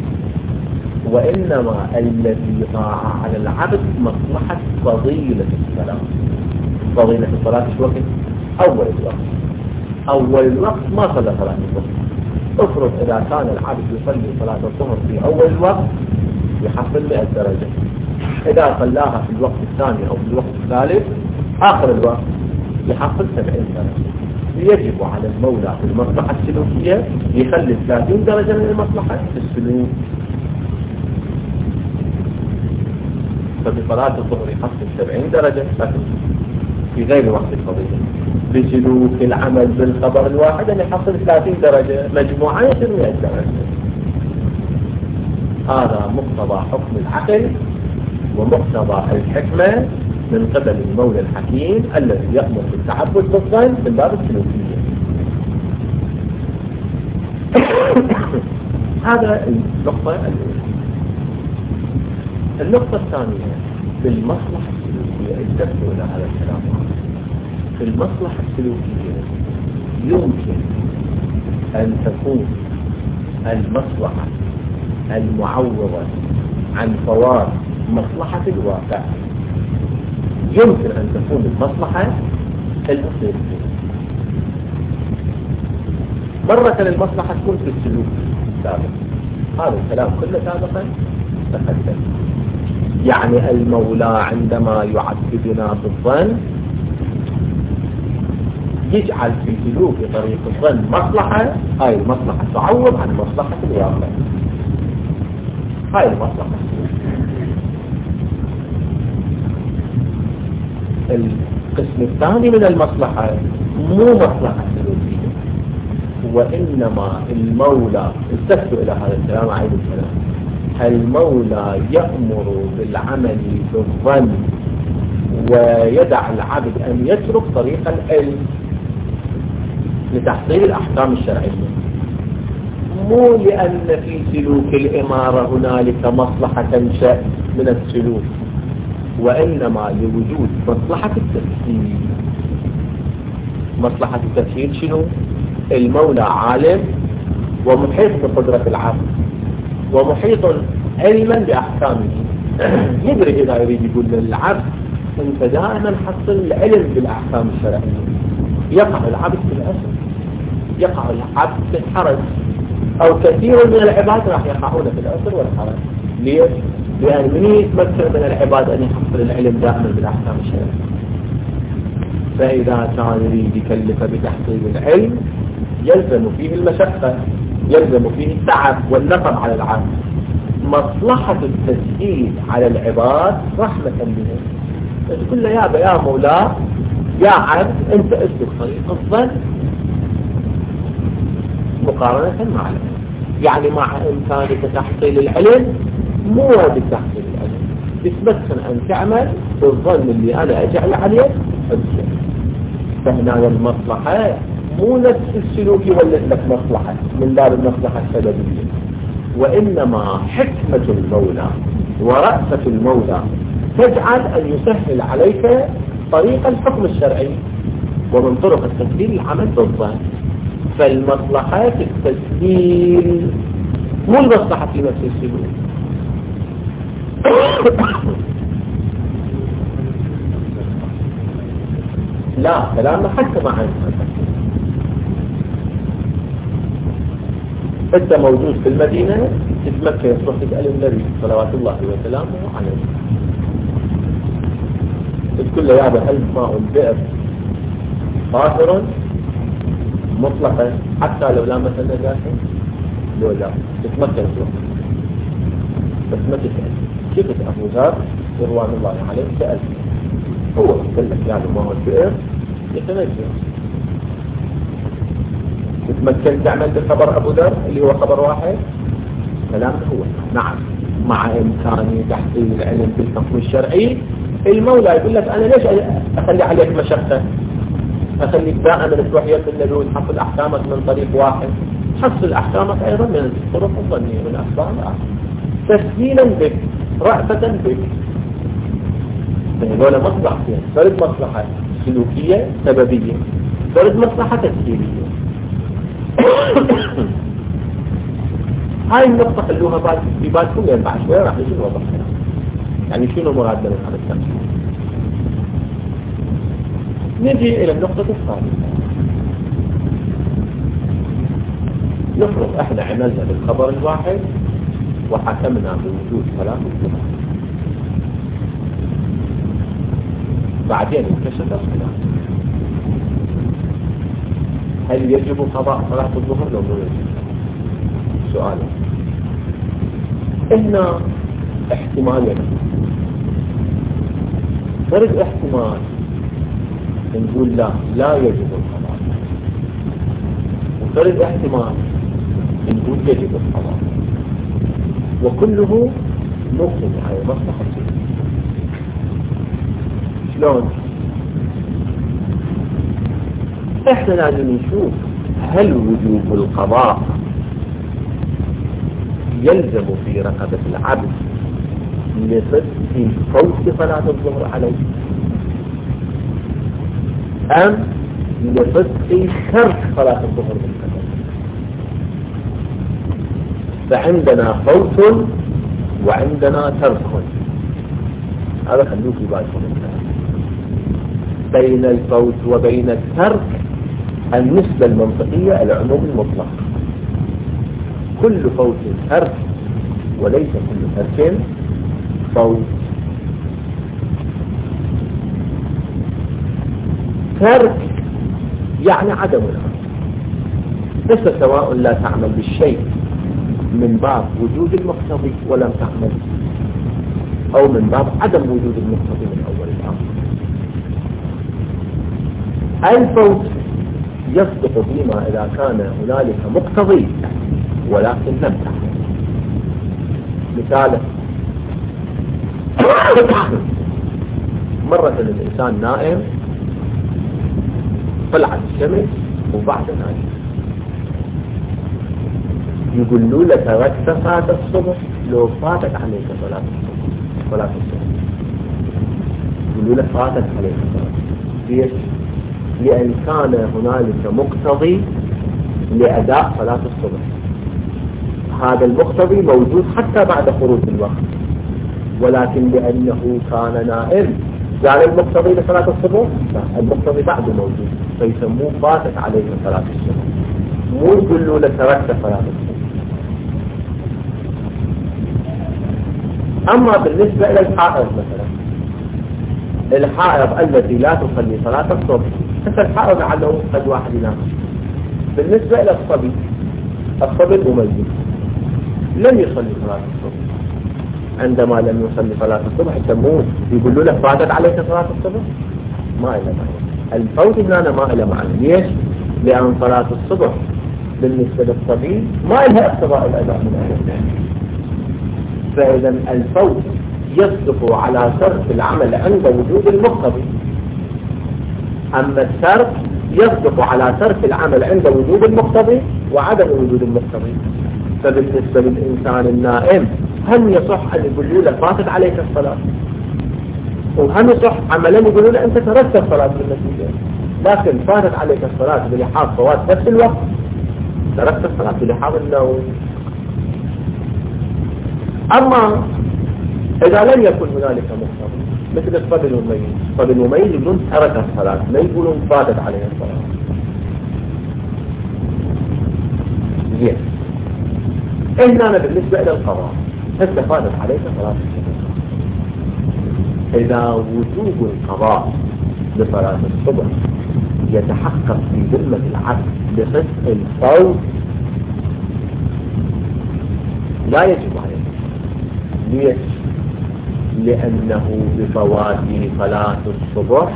وإنما الذي ضاع على العبد مصلحة فضيلة الصلاة. فضيلة الصلاة في وقت أول الوقت، أول الوقت ما صلى صلاة الظهر. افرض إذا كان العبد يصلي صلاة الظهر في أول الوقت يحصل 100 درجة، إذا صلاها في الوقت الثاني أو في الوقت الثالث آخر الوقت يحصل 70 درجة. يجب على المولى في المصلحة السلوكية يخلي 30 درجة من المصلحة في السلوك. ففي صلاة الظهر يحصل 70 درجة لكن في غير وقت الفضيلة. بسلوك العمل بالخبر الواحد اللي يحصل 30 درجة، مجموعة يصير 100 درجة. هذا مقتضى حكم العقل ومقتضى الحكمة من قبل المولى الحكيم الذي يأمر بالتعبد بالظن في الباب السلوكية. هذا النقطة الأولى. النقطة الثانية في المصلحة السلوكية انتبهوا إلى هذا الكلام. في المصلحة السلوكية يمكن أن تكون المصلحة المعوضة عن فوات مصلحة الواقع، يمكن أن تكون المصلحة السلوكية. مرة المصلحة تكون في السلوك سابقا، هذا الكلام كله سابقا تقدم. يعني المولى عندما يعبدنا بالظن يجعل في سلوك طريق الظن مصلحة، هاي المصلحة تعوض عن مصلحة الواقع. هاي المصلحة. القسم الثاني من المصلحة مو مصلحة سلوكية، وإنما المولى استفدوا إلى هذا الكلام عيد الكلام. المولى يأمر بالعمل بالظن ويدع العبد أن يترك طريق العلم لتحصيل الأحكام الشرعية، مو لأن في سلوك الإمارة هنالك مصلحة تنشأ من السلوك، وإنما لوجود مصلحة التسهيل. مصلحة التسهيل شنو؟ المولى عالم ومحيط بقدرة العبد ومحيط علما بأحكامه، يدري إذا يريد يقول للعبد أنت دائما حصل العلم بالأحكام الشرعية، يقع العبد في الأسر، يقع العبد في الحرج، أو كثير من العباد راح يقعون في الأسر والحرج. ليش؟ لأن من يتمكن من العباد أن يحصل العلم دائما بالأحكام الشرعية. فإذا كان يريد يكلف بتحصيل العلم يلزم فيه المشقة، يلزم فيه التعب والنقم على العبد. مصلحة التسهيل على العباد رحمة بهم، تقول له يا مولا يا عبد أنت اسلك طريق الظن مقارنة مع العلم، يعني مع إمكانك تحصيل العلم مو واجب تحصيل العلم، بتمكن أن تعمل بالظن اللي أنا أجعل عليه حجة. فهنا المصلحة مو نفس السلوك يولد لك مصلحة من باب المصلحة السببية، وإنما حكمة المولى ورأفة المولى تجعل أن يسهل عليك طريق الحكم الشرعي، ومن طرق التسهيل العمل بالظن. فالمصلحة في التسهيل مو المصلحة في نفس السلوك. لا، كلامنا حتى مع انت موجود في المدينة تتمكن تروح تسأل النبي صلوات الله وسلامه عليه، تقول له يا هل ماء البئر طاهر مطلقا حتى لو لامس النجاسة؟ لو لا تتمكن تروح، بس ما تسأل. شفت أبو ذر رضوان الله عليه سأل، هو يقول لك يعني ماء البئر يتنجس، تتمكن تعمل بخبر أبو ذر اللي هو خبر واحد؟ كلام هو نعم، مع إمكاني تحصيل العلم بالحكم الشرعي. المولى يقول لك أنا ليش أخلي عليك مشقة، أخليك دائما تروح يم النبي وتحصل أحكامك من طريق واحد، تحصل أحكامك أيضا من الطرق الظنية من أسباب الآخر، تسهيلا بك رأفة بك. هذول مصلحتين، فرد مصلحة سلوكية سببية، فرد مصلحة تسهيلية. هاي النقطة خلوها في بالكم لأن بعد شوية راح نجي نوضحها. يعني شنو مرادنا من هذا التمثيل؟ نجي إلى النقطة الثالثة. نفرض احنا عملنا بالخبر الواحد وحكمنا بوجود ثلاث الخبر، بعدين انكشف الخلاف، هل يجب قضاء صلاة الظهر لو ما يجب؟ سؤال. هنا احتمالين، فرد احتمال نقول لا يجب القضاء، وفرد احتمال نقول يجب القضاء، وكله مقتضى على مصلحة السلوك. شلون؟ احنا لازم نشوف هل وجوب القضاء يلزم في رقبة العبد لصدق فوت صلاة الظهر عليه، أم لصدق ترك صلاة الظهر بالقدر. فعندنا فوت وعندنا ترك، هذا خلوه في بالكم. بين الفوت وبين الترك النسبة المنطقية العموم المطلق، كل فوت ترك وليس كل ترك فوت. ترك يعني عدم الأمر، ليس سواء لا تعمل بالشيء من باب وجود المقتضي ولم تعمل، أو من باب عدم وجود المقتضي من أول الأمر. الفوت يصدق فيما إذا كان هنالك مقتضي ولكن لم تعمل. مثال مرة الإنسان نائم طلعت الشمس وبعد نايم، يقولوا له تركت صلاة الصبح لو فاتت عليك صلاة الصبح، يقولوا له فاتت عليك صلاة. ليش؟ لأن كان هنالك مقتضي لأداء صلاة الصبح، هذا المقتضي موجود حتى بعد خروج الوقت، ولكن لأنه كان نائم زال المقتضي لصلاة الصبح، المقتضي بعده موجود، فيسموه فاتت عليه صلاة الصبح، مو يقولوا له تركت صلاة الصبح. أما بالنسبة إلى الحائض مثلا، الحائض التي لا تصلي صلاة الصبح، مثل الحائض لعله قد واحد ينام. بالنسبة إلى الصبي المميز لم يصلي صلاة الصبح، عندما لم يصلي صلاة الصبح يسموه يقولوا له فاتت عليك صلاة الصبح، ما إلى معنى. الفوت هنا ما إلى معنى. ليش؟ لأن صلاة الصبح بالنسبة للصبي ما إلها اقتضاء الأداء من أهل. فإذا الفوت يصدق على ترك العمل عند وجود المقتضي، أما الترك يصدق على ترك العمل عند وجود المقتضي وعدم وجود المقتضي. فبالنسبة للإنسان النائم هم يصح أن يقولوا له فاتت عليك الصلاة، وهم يصح عملا يقولوا له أنت تركت الصلاة بالنتيجة، لكن فاتت عليك الصلاة بلحاظ فوات نفس الوقت، تركت الصلاة بلحاظ النوم. أما إذا لم يكن هنالك مقتضي مثل الصبي المميز، الصبي المميز يقولون ترك الصلاة، ما يقولون فاتت عليه الصلاة. زين، هنا بالنسبة إلى القضاء هسه فاتت عليك صلاة الصبح. إذا وجوب القضاء لصلاة الصبح يتحقق في ذمة العبد بصدق الفوت لا يجب عليه. ليش؟ لأنه بفوات صلاة الصبح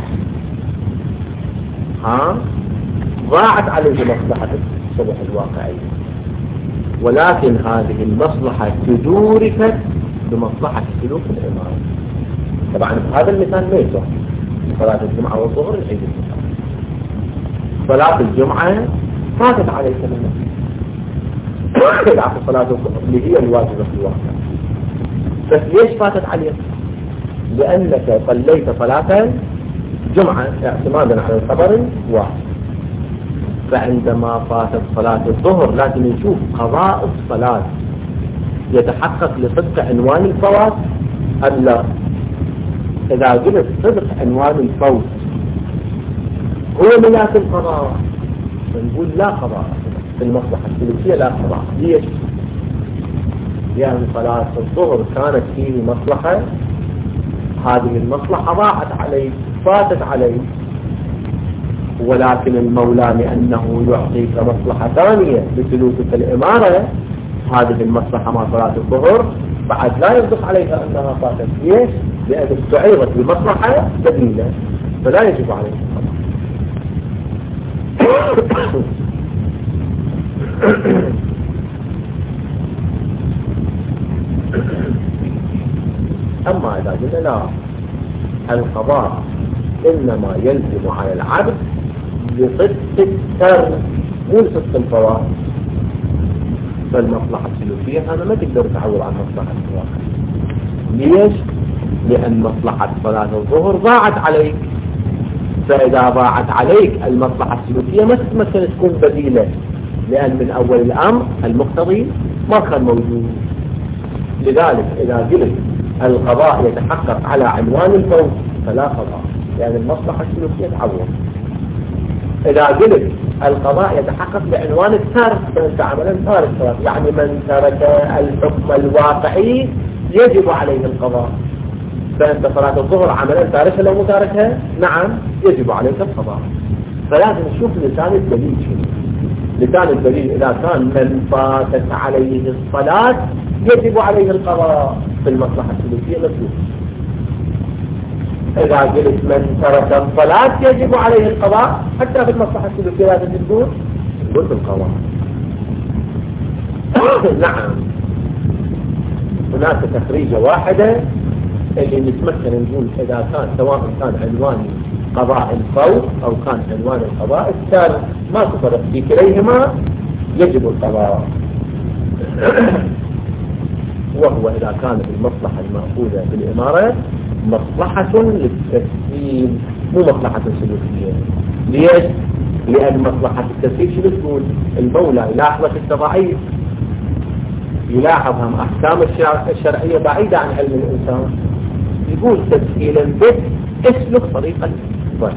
ضاعت عليه مصلحة الصبح الواقعية، ولكن هذه المصلحة تدوركت بمصلحة سلوك الإمام. طبعا هذا المثال ما يصح صلاة الجمعة والظهر العيد المثال. صلاة الجمعة فاتت عليك منها العفو، صلاة الظهر اللي هي الواجبة في الواقع، بس ليش فاتت عليك؟ لأنك صليت صلاة جمعة اعتمادا على الخبر واحد. فعندما فاتت صلاة الظهر لازم نشوف قضاء الصلاة يتحقق لصدق عنوان الفوات أم لا. إذا قلت صدق عنوان الفوت هو ملاك القضاء، فنقول لا قضاء في المصلحة السلوكية، لا قضاء. ليش؟ يعني صلاة الظهر كانت فيه مصلحة، هذه المصلحة ضاعت عليه، فاتت عليه، ولكن المولى لأنه يعطيك مصلحة ثانية بسلوكك الإمارة، هذه المصلحة مع صلاة الظهر بعد لا يصدق عليها أنها فاتت. ليش؟ لأن استعيرت بمصلحة بديلة، فلا يجب عليه القضاء. أما إذا قلنا لا، القضاء إنما يلزم على العبد لصدق الترك مو لصدق الفوات، فالمصلحة السلوكية هذا ما تقدر تعوض عن مصلحة الواقع. ليش؟ لأن مصلحة صلاة الظهر ضاعت عليك، فإذا ضاعت عليك المصلحة السلوكية ما تتمكن تكون بديلة، لأن من أول الأمر المقتضي ما كان موجود. لذلك إذا قلت القضاء يتحقق على عنوان الفوت فلا قضاء، لأن المصلحة السلوكية تعوض. إذا قلت القضاء يتحقق بعنوان الترك فأنت عملا تارك صلاة، يعني من ترك الحكم الواقعي يجب عليه القضاء، فأنت صلاة الظهر عملا تاركها لو مو تاركها نعم يجب عليك القضاء. فلازم نشوف لسان الدليل شنو. لسان الدليل إذا كان من فاتت عليه الصلاة يجب عليه القضاء في المصلحة السلوكية مطلوب. إذا قلت من ترك الصلاة يجب عليه القضاء حتى في المصلحة السلوكية لازم تقول القضاء. نعم هناك تخريجة واحدة اللي نتمكن نقول إذا كان سواء كان عنوان قضاء الفوت أو كان عنوان القضاء السابق ما تفرق في كليهما يجب القضاء. وهو إذا كانت المصلحة المأخوذة في الإمارة مصلحة للتسهيل مو مصلحة سلوكية. ليش؟ لأن مصلحة التسهيل شو تقول؟ المولى يلاحظ التضعيف، يلاحظ هم أحكام الشرعية بعيدة عن علم الإنسان، يقول تسهيلا به اسلك طريق الظن.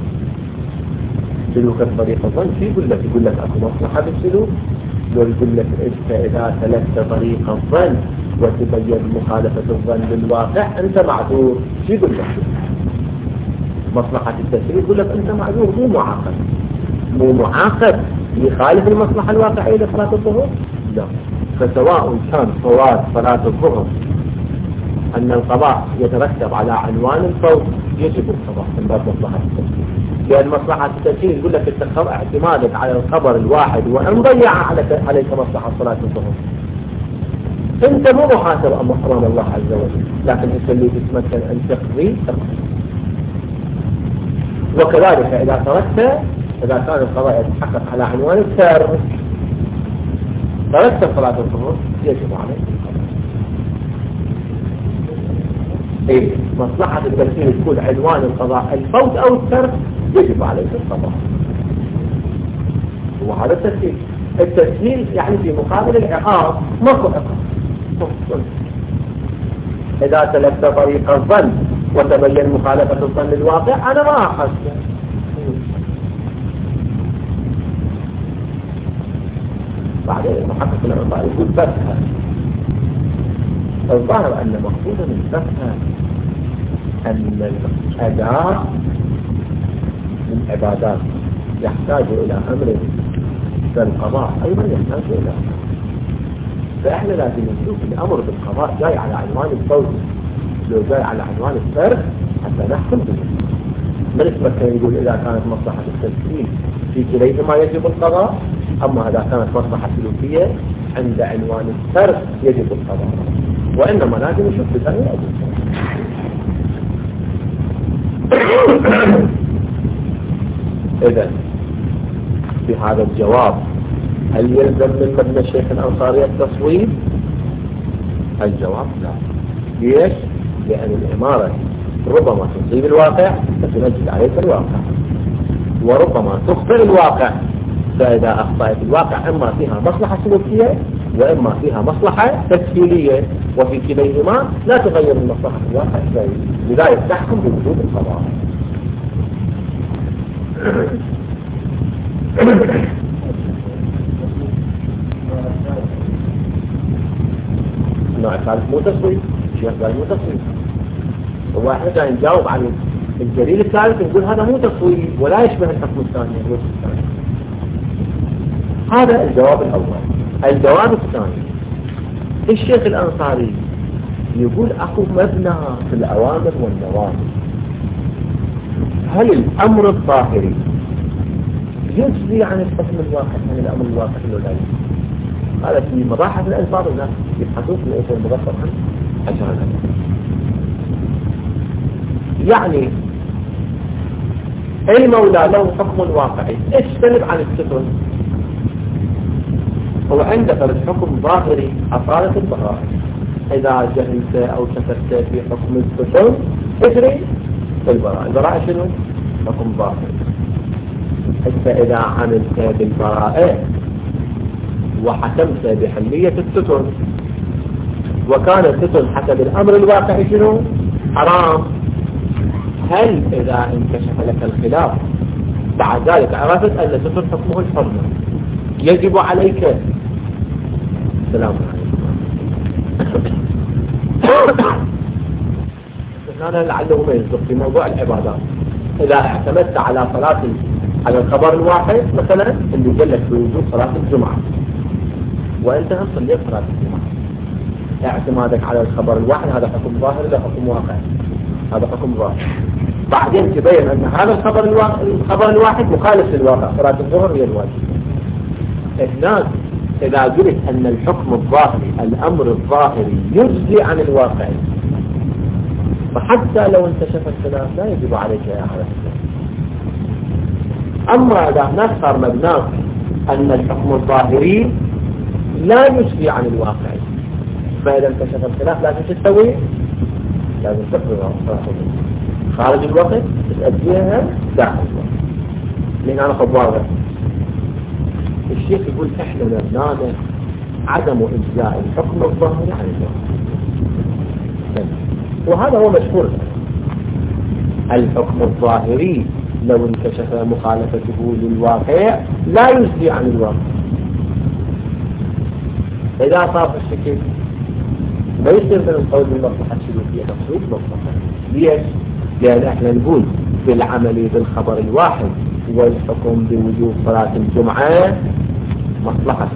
سلوك طريق الظن شو يقول لك؟ يقول لك أكو مصلحة بالسلوك، لو يقول لك إذا سلكت طريق الظن وتبين مخالفة الظن بالواقع أنت معذور. شو يقول لك؟ مصلحة التسهيل يقول لك أنت معذور مو معاقب يخالف المصلحة الواقعية لصلاة الظهر. لا، فسواء كان صواب صلاة الظهر أن القضاء يترتب على عنوان الفوت يجب القضاء من باب مصلحة التسهيل، لأن مصلحة التسهيل يقول لك اعتمادك على الخبر الواحد وأن ضيع عليك مصلحة صلاة الظهر أنت مو محاسب أمام الله عز وجل، لكن أنت اللي تتمكن أن تقضي. وكذلك إذا كان القضاء يتحقق على عنوان السر ترتب صلاة الظهر يجب عليك القضاء. مصلحة التسهيل تكون عنوان القضاء الفوت أو السر يجب عليك القضاء. وهذا التسهيل يعني في مقابل العقاب ماكو عقاب. إذا سلكت طريق الظن وتبين مخالفة الظن للواقع أنا ما أحس. بعدين المحقق العقاب يقول فقها. الظاهر أن مقصودا من فقها أن الأداء من عبادات يحتاج إلى أمر فالقضاء أيضا يحتاج إلى أمر. فإحنا لازم نشوف الأمر بالقضاء جاي على عنوان الفوت لو جاي على عنوان السر حتى نحكم به. من يتمكن يقول إذا كانت مصلحة التسهيل في كليهما يجب القضاء، أما إذا كانت مصلحة سلوكية عند عنوان السر يجب القضاء. وإنما لازم نشوف بثانية إذن في هذا الجواب هل يلزم من مبنى الشيخ الأنصاري التصويب؟ الجواب لا. ليش؟ لأن الإمارة ربما تصيب الواقع فتنجد عليك الواقع، وربما تخطئ الواقع، فإذا أخطأت الواقع إما فيها مصلحة سلوكية وإما فيها مصلحة تسهيلية، وفي كليهما لا تغير من مصلحة الواقع شيء، لذلك تحكم بوجود القضاء. النوع الثالث مو تصويب، الشيخ قال مو تصويب. هو احنا جاي نجاوب عن الدليل الثالث نقول هذا مو تصويب ولا يشبه الحكم الثاني. هذا الجواب الأول. الجواب الثاني الشيخ الأنصاري يقول أكو مبنى في الأوامر والنواهي. هل الأمر الظاهري يجزي عن الحكم الواقع عن الأمر الواقع ولا لا؟ هذا في مباحث الألفاظ الناس يبحثون في الأشياء المضافة عنه عشان يعني المولى له حكم واقعي اجتنب عن السفن. هو عندك الحكم ظاهري أصالة البراءة، إذا جهلت أو شككت في حكم السفن اجري البراءة. البراءة شنو؟ حكم ظاهري. إذا عملت بالبراءة وحكمت بحلية الستر وكان الستر حسب الأمر الواقعي شنو؟ حرام، هل إذا انكشف لك الخلاف بعد ذلك عرفت أن الستر حكمه الحرمة يجب عليك؟ السلام عليكم. هذا لعله ما يصدق في موضوع العبادات. إذا اعتمدت على صلاة على الخبر الواحد مثلا اللي جلت بوجود صلاة الجمعة وانت صليت صلاة الجمعة، اعتمادك على الخبر الواحد هذا حكم ظاهر لا حكم واقع، هذا حكم ظاهر. بعدين تبين ان هذا الخبر الواحد مخالف للواقع، صلاة الظهر هي الواجب. هناك اذا قلت ان الحكم الظاهري الامر الظاهري يجزي عن الواقع فحتى لو انكشف الخلاف لا يجب عليك يا حنفي. أما إذا نفسر مبناك أن الحكم الظاهري لا يشفي عن الواقع، فإذا انكشف الخلاف لازم تسوي، لازم تقرر خارج الوقت تأديها داخل الوقت. لأن أنا خبارة الشيخ يقول إحنا مبنانا عدم إجزاء الحكم الظاهري عن الواقع، وهذا هو مشهور. الحكم الظاهري لو انكشف مخالفته للواقع لا يجزي عن الواقع. إذا صار الشكل ما يصير من القول بالمصلحة الشروطية مقصود مصلحة. ليش؟ لأن احنا نقول في العمل بالخبر الواحد والحكم بوجوب صلاة الجمعة مصلحة،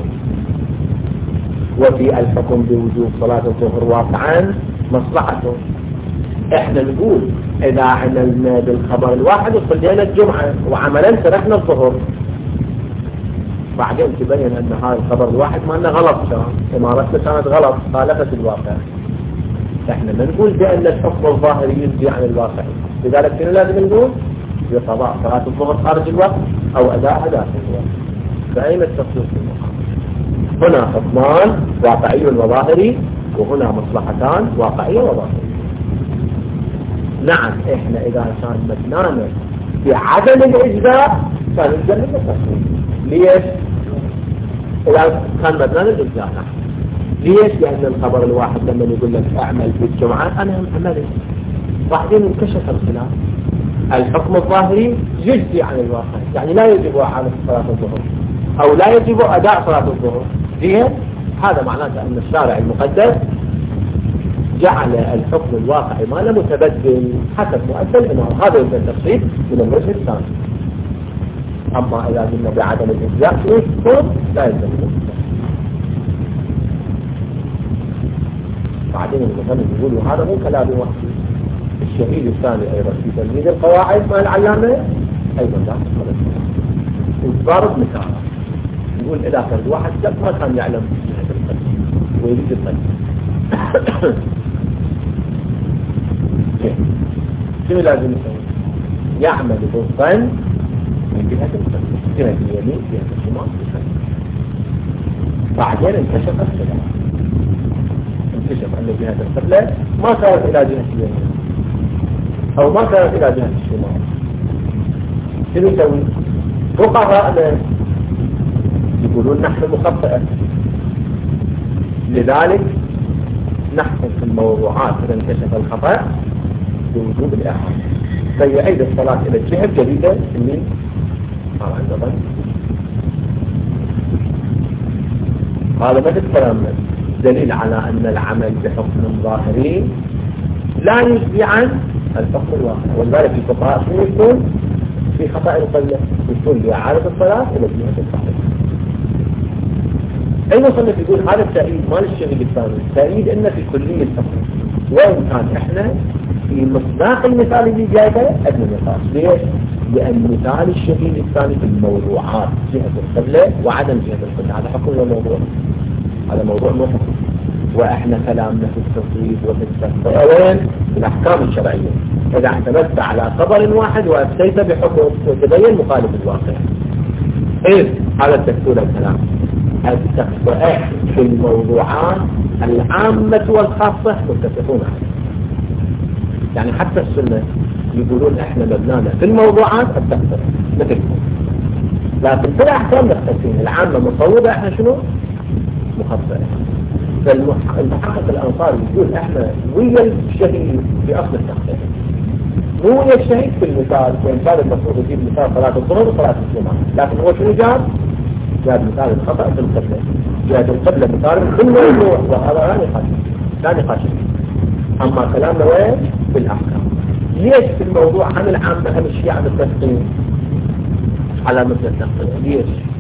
وفي الحكم بوجوب صلاة الظهر واقعا مصلحة. احنا نقول اذا عملنا بالخبر الواحد وصلينا الجمعة وعملا تركنا الظهر، بعدين تبين ان هذا الخبر الواحد ما انه غلط، امارتنا كانت غلط خالفت الواقع. احنا ما نقول بان الحكم الظاهري يجزي عن الواقع، لذلك شنو لازم نقول؟ بقضاء صلاة الظهر خارج الوقت او اداء داخل الوقت. فاين التخصيص في المقام؟ هنا حكمان واقعي وظاهري، وهنا مصلحتان واقعية وظاهرية. نعم احنا اذا كان مبنانا بعدم الاجزاء كان يلزم التخصيص. ليش؟ إذا كان مبنانا الاجزاء. ليش؟ لأن الخبر الواحد لما يقول لك اعمل في الجمعة أنا عملت، بعدين انكشف الخلاف. الحكم الظاهري يجزي عن الواقع، يعني لا يجب إعادة صلاة الظهر أو لا يجب أداء صلاة الظهر. ليه؟ هذا معناته أن الشارع المقدس جعل الحكم الواقعي ما له متبدل حسب مؤثر الإمام. هذا يمكن التفصيل من الوجه الثاني. أما إذا قلنا بعدم الإجزاء لا يلزم الإجزاء. بعدين المثل يقولوا هذا مو كلام وحدي. الشهيد الثاني أيضا في تلميذ القواعد مع العلامة أيضا لا تقبل. وضارب مثال يقول إذا كان واحد ما كان يعلم ويريد الطيب شنو لازم يسوي؟ يعمل بالظن من جهة القبلة، جهة اليمين جهة الشمال. بعدين انكشف الخلاف، انكشف أن جهة القبلة ما كانت إلى جهة اليمين أو ما كانت إلى جهة الشمال. شنو يسوي؟ فقهاءنا يقولون نحن مخطئة، لذلك نحكم في الموضوعات إذا انكشف الخطأ بوجوب الإعادة، فيعيد الصلاة إلى الجهة الجديدة اللي صار عنده ظن. هذا بس الكلام دليل على أن العمل بحكم ظاهري لا يجزي عن الحكم الواقعي. ولذلك الفقهاء شنو يكون في خطأ القلة؟ يكون بإعادة الصلاة إلى الجهة الصحيحة. أي مصنف يقول هذا التأييد مال الشهيد الثاني، التأييد إنه في كلية الحكم، وإن كان إحنا في مصداق المثال اللي جايبه أدنى نقاش. ليش؟ لأن مثال الشهيد الثاني في الموضوعات جهة القبلة وعدم جهة القبلة، هذا حكم ولا موضوع؟ هذا موضوع مو حكم. وإحنا كلامنا في التصويب وفي التفسير وين؟ في الأحكام الشرعية. إذا اعتمدت على خبر واحد وأفتيت بحكم وتبين مخالف الواقع. إيه هذا التفسير الكلام. التخطئ في الموضوعات العامة والخاصة متفقون عليه. يعني حتى السنة يقولون احنا مبنانا في الموضوعات التخطئ مثلكم، لكن في الأحكام مختلفين. العامة مصوبة، احنا شنو؟ مخطئة. فالمحقق الأنصاري يقول احنا ويا الشهيد في أصل التخطئ، مو ويا الشهيد في المثال. وإن كان المفروض يجيب مثال صلاة الظهر وصلاة الجمعة، لكن هو شنو جاب مثال الخطأ في القبلة. جهة القبلة مثال في الموضوع، وهذا لا نقاش. أما كلامنا وين؟ في الأحكام. ليش في الموضوع عن العامة أهم شيء عن التفصيل على مثل التفصيل؟ ليش؟